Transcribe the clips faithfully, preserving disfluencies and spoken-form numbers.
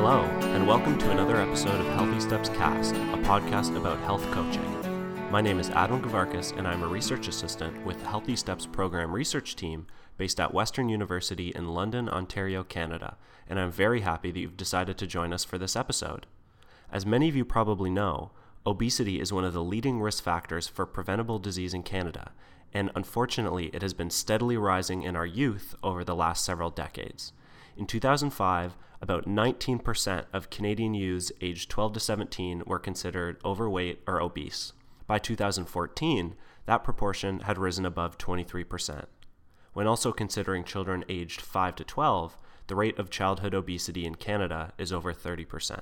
Hello, and welcome to another episode of Healthy Steps Cast, a podcast about health coaching. My name is Adam Gavarkas, and I'm a research assistant with the Healthy Steps program research team based at Western University in London, Ontario, Canada, and I'm very happy that you've decided to join us for this episode. As many of you probably know, obesity is one of the leading risk factors for preventable disease in Canada, and unfortunately it has been steadily rising in our youth over the last several decades. In two thousand five, about nineteen percent of Canadian youths aged twelve to seventeen were considered overweight or obese. By two thousand fourteen, that proportion had risen above twenty-three percent. When also considering children aged five to twelve, the rate of childhood obesity in Canada is over thirty percent.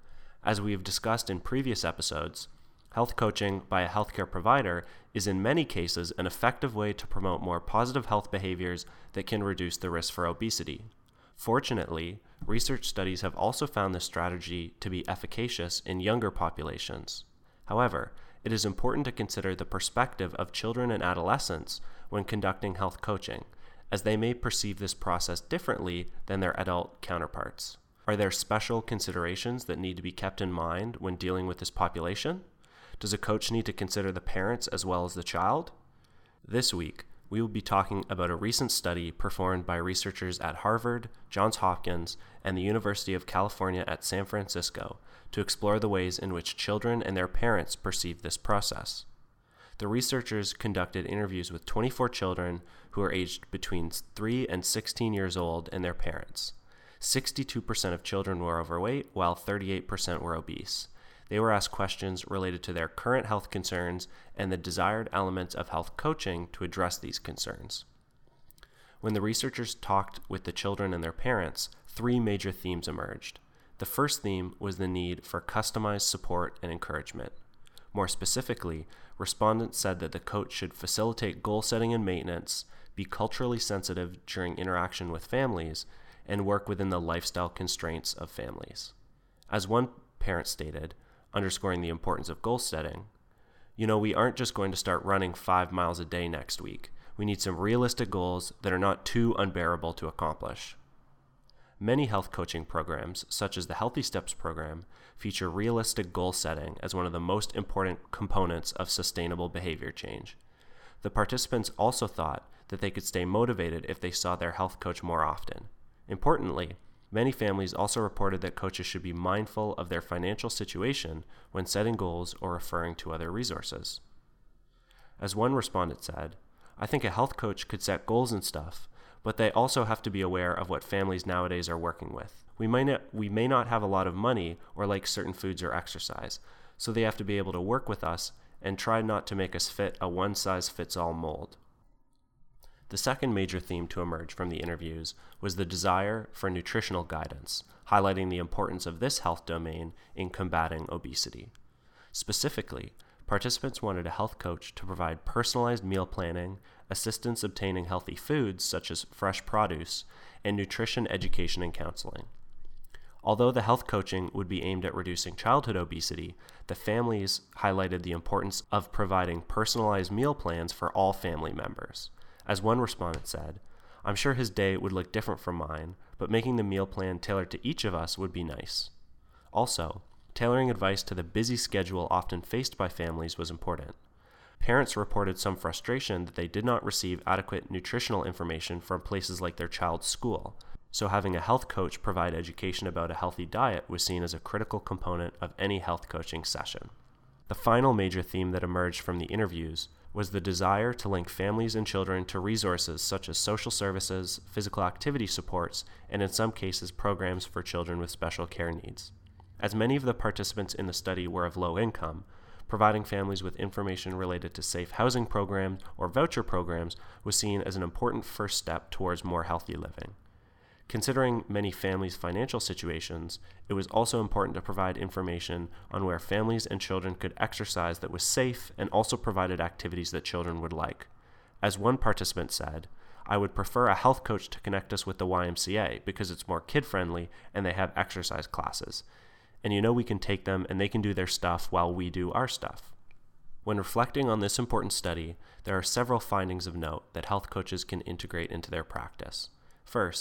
As we have discussed in previous episodes, health coaching by a healthcare provider is in many cases an effective way to promote more positive health behaviors that can reduce the risk for obesity. Fortunately, research studies have also found this strategy to be efficacious in younger populations. However, it is important to consider the perspective of children and adolescents when conducting health coaching, as they may perceive this process differently than their adult counterparts. Are there special considerations that need to be kept in mind when dealing with this population? Does a coach need to consider the parents as well as the child? This week, we will be talking about a recent study performed by researchers at Harvard, Johns Hopkins, and the University of California at San Francisco to explore the ways in which children and their parents perceive this process. The researchers conducted interviews with twenty-four children who are aged between three and sixteen years old and their parents. sixty-two percent of children were overweight, while thirty-eight percent were obese. They were asked questions related to their current health concerns and the desired elements of health coaching to address these concerns. When the researchers talked with the children and their parents, three major themes emerged. The first theme was the need for customized support and encouragement. More specifically, respondents said that the coach should facilitate goal setting and maintenance, be culturally sensitive during interaction with families, and work within the lifestyle constraints of families. As one parent stated, underscoring the importance of goal setting, you know, we aren't just going to start running five miles a day next week. We need some realistic goals that are not too unbearable to accomplish. Many health coaching programs, such as the Healthy Steps program, feature realistic goal setting as one of the most important components of sustainable behavior change. The participants also thought that they could stay motivated if they saw their health coach more often. Importantly, many families also reported that coaches should be mindful of their financial situation when setting goals or referring to other resources. As one respondent said, I think a health coach could set goals and stuff, but they also have to be aware of what families nowadays are working with. We may not, we may not have a lot of money or like certain foods or exercise, so they have to be able to work with us and try not to make us fit a one-size-fits-all mold. The second major theme to emerge from the interviews was the desire for nutritional guidance, highlighting the importance of this health domain in combating obesity. Specifically, participants wanted a health coach to provide personalized meal planning, assistance obtaining healthy foods such as fresh produce, and nutrition education and counseling. Although the health coaching would be aimed at reducing childhood obesity, the families highlighted the importance of providing personalized meal plans for all family members. As one respondent said, I'm sure his day would look different from mine, but making the meal plan tailored to each of us would be nice. Also, tailoring advice to the busy schedule often faced by families was important. Parents reported some frustration that they did not receive adequate nutritional information from places like their child's school, so having a health coach provide education about a healthy diet was seen as a critical component of any health coaching session. The final major theme that emerged from the interviews was the desire to link families and children to resources such as social services, physical activity supports, and in some cases programs for children with special care needs. As many of the participants in the study were of low income, providing families with information related to safe housing programs or voucher programs was seen as an important first step towards more healthy living. Considering many families' financial situations, it was also important to provide information on where families and children could exercise that was safe and also provided activities that children would like. As one participant said, I would prefer a health coach to connect us with the Y M C A because it's more kid-friendly and they have exercise classes. And you know we can take them and they can do their stuff while we do our stuff. When reflecting on this important study, there are several findings of note that health coaches can integrate into their practice. First,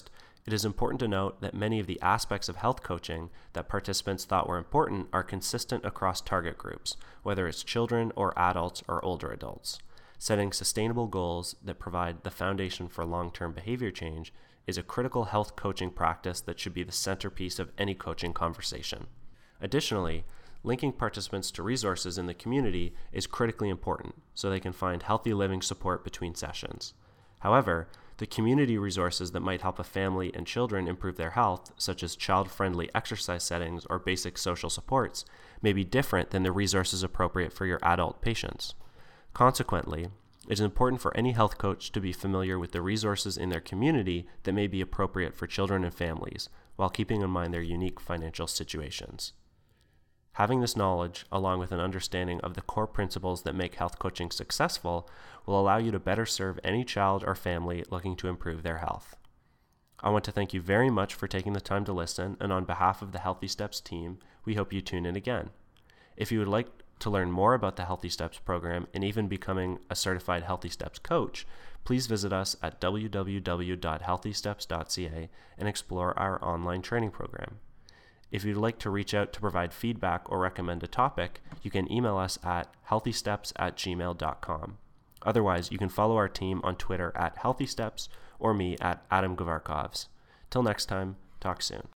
It is important to note that many of the aspects of health coaching that participants thought were important are consistent across target groups, whether it's children or adults or older adults. Setting sustainable goals that provide the foundation for long-term behavior change is a critical health coaching practice that should be the centerpiece of any coaching conversation. Additionally, linking participants to resources in the community is critically important so they can find healthy living support between sessions. However, the community resources that might help a family and children improve their health, such as child-friendly exercise settings or basic social supports, may be different than the resources appropriate for your adult patients. Consequently, it is important for any health coach to be familiar with the resources in their community that may be appropriate for children and families, while keeping in mind their unique financial situations. Having this knowledge, along with an understanding of the core principles that make health coaching successful, will allow you to better serve any child or family looking to improve their health. I want to thank you very much for taking the time to listen, and on behalf of the Healthy Steps team, we hope you tune in again. If you would like to learn more about the Healthy Steps program and even becoming a certified Healthy Steps coach, please visit us at w w w dot healthy steps dot c a and explore our online training program. If you'd like to reach out to provide feedback or recommend a topic, you can email us at healthy steps at gmail dot com. Otherwise, you can follow our team on Twitter at healthy steps or me at Adam Gavarkovs. Till next time, talk soon.